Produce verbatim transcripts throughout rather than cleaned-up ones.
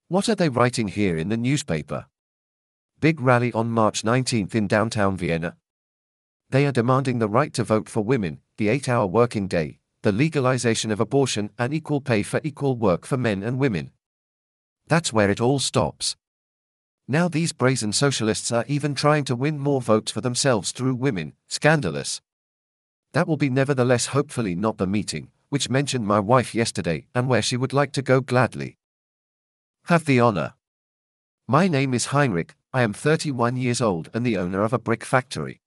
What are they writing here in the newspaper? Big rally on March nineteenth in downtown Vienna. They are demanding the right to vote for women, the eight-hour working day, the legalization of abortion, and equal pay for equal work for men and women. That's where it all stops. Now these brazen socialists are even trying to win more votes for themselves through women. Scandalous. That will be nevertheless hopefully not the meeting, which mentioned my wife yesterday and where she would like to go gladly. Have the honor. My name is Heinrich, I am thirty-one years old and the owner of a brick factory.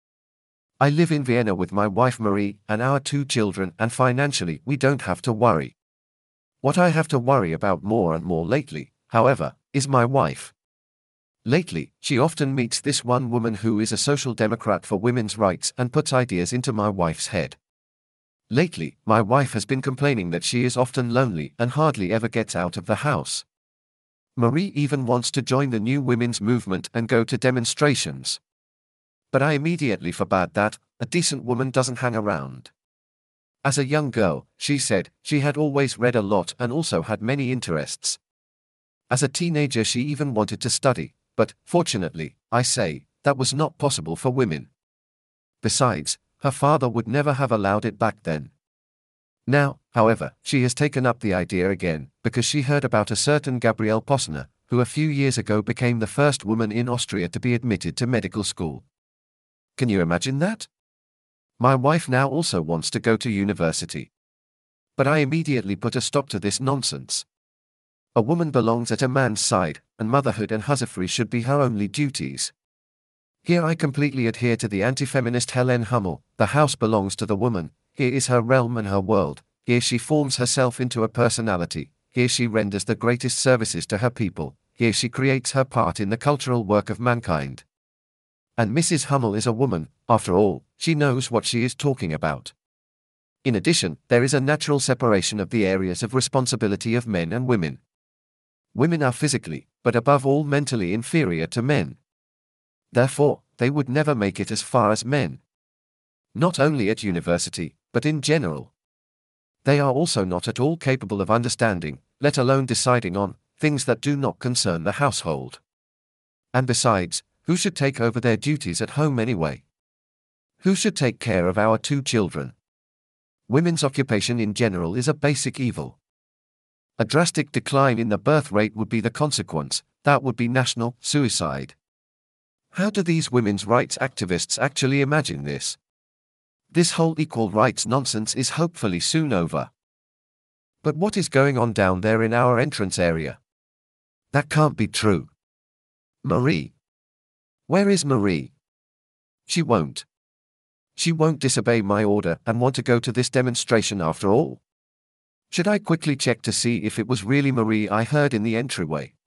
I live in Vienna with my wife Marie and our two children, and financially we don't have to worry. What I have to worry about more and more lately, however, is my wife. Lately, she often meets this one woman who is a social democrat for women's rights and puts ideas into my wife's head. Lately, my wife has been complaining that she is often lonely and hardly ever gets out of the house. Marie even wants to join the new women's movement and go to demonstrations. But I immediately forbade that. A decent woman doesn't hang around. As a young girl, she said, she had always read a lot and also had many interests. As a teenager she even wanted to study, but, fortunately, I say, that was not possible for women. Besides, her father would never have allowed it back then. Now, however, she has taken up the idea again, because she heard about a certain Gabriele Posner, who a few years ago became the first woman in Austria to be admitted to medical school. Can you imagine that? My wife now also wants to go to university. But I immediately put a stop to this nonsense. A woman belongs at a man's side, and motherhood and husbandry should be her only duties. Here I completely adhere to the anti-feminist Helene Hummel. The house belongs to the woman, here is her realm and her world, here she forms herself into a personality, here she renders the greatest services to her people, here she creates her part in the cultural work of mankind. And Missus Hummel is a woman, after all, she knows what she is talking about. In addition, there is a natural separation of the areas of responsibility of men and women. Women are physically, but above all mentally inferior to men. Therefore, they would never make it as far as men. Not only at university, but in general. They are also not at all capable of understanding, let alone deciding on, things that do not concern the household. And besides, who should take over their duties at home anyway? Who should take care of our two children? Women's occupation in general is a basic evil. A drastic decline in the birth rate would be the consequence. That would be national suicide. How do these women's rights activists actually imagine this? This whole equal rights nonsense is hopefully soon over. But what is going on down there in our entrance area? That can't be true. Marie. Where is Marie? She won't. She won't disobey my order and want to go to this demonstration after all. Should I quickly check to see if it was really Marie I heard in the entryway?